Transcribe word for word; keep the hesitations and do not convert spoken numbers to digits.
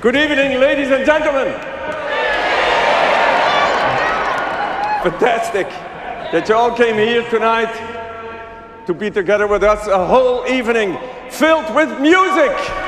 Good evening, ladies and gentlemen. Fantastic that you all came here tonight to be together with us a whole evening filled with music.